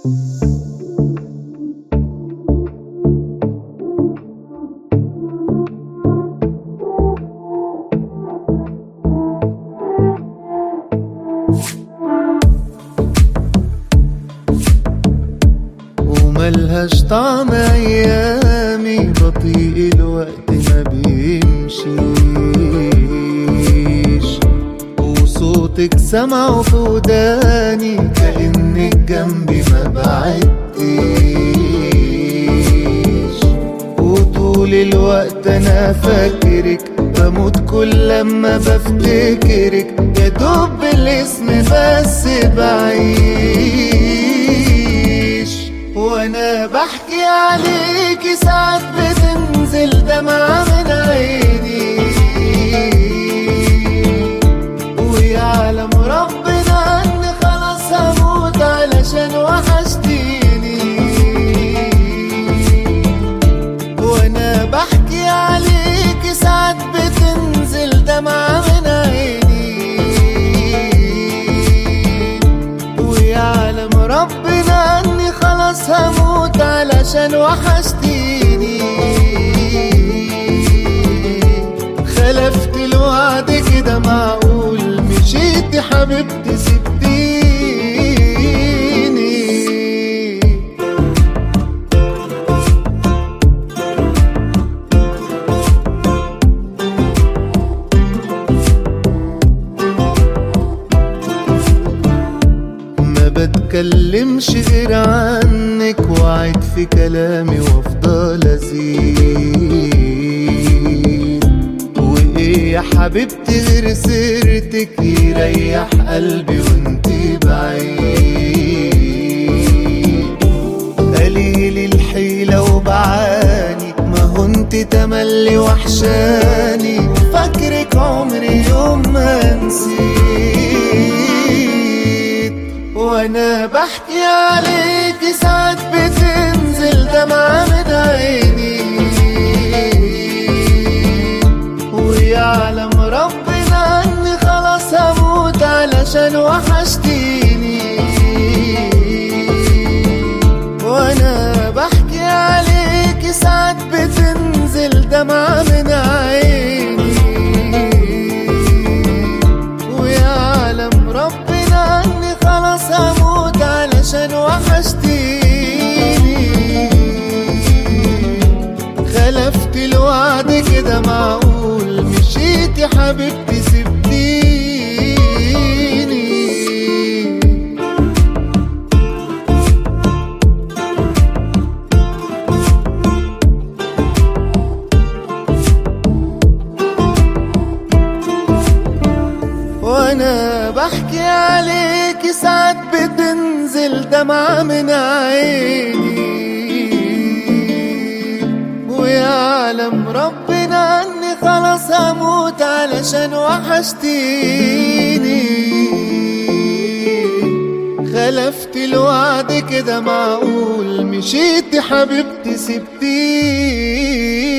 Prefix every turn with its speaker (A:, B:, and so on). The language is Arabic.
A: وملهاش طعم ايامي، بطيء الوقت ما بيمشيش، وصوتك سمعه في وداني كأنك جنبي ما بعدتيش، وطول الوقت انا فاكرك، بموت كل لما بفتكرك، يا دوب بالاسم بس بعيش، وانا بحكي عليكي ساعات بتنزل دمعة من عيني، ويعلم ربنا اني خلاص هموت علشان وحشتيني، وانا بحكي عليكي ساعات بتنزل دمعة من عيني، ويعلم ربنا اني خلاص هموت علشان وحشتيني، خلفت الوعد كده معقول، مشيتي حبيبتي سبتيني. ما بتكلمش غير عنك، وعد في كلامي وافضل ازيد، وايه يا حبيبتي غير سيرتك يريح قلبي وانتي بعيد، قليل الحيلة وبعاني، ما هو انتي تملي وحشاني، فاكرك عمري يوم ما نسيت، وانا بحكي عليكي ساعات بتنزل دمعة من عيني، ويعلم ربنا اني خلاص هموت علشان وحشتيني، وانا بحكي عليكي ساعات بتنزل دمعة من عيني، ويعلم ربنا اني خلاص هموت علشان وحشتيني، خلفت الوعد كده معقول، مشيتي حبيبتي سبتيني. وانا بحكي عليكي ساعات بتنزل دمعة من عيني، ويعلم ربنا اني خلاص هموت علشان وحشتيني، خلفت الوعد كده معقول، مشيتي حبيبتي سبتيني.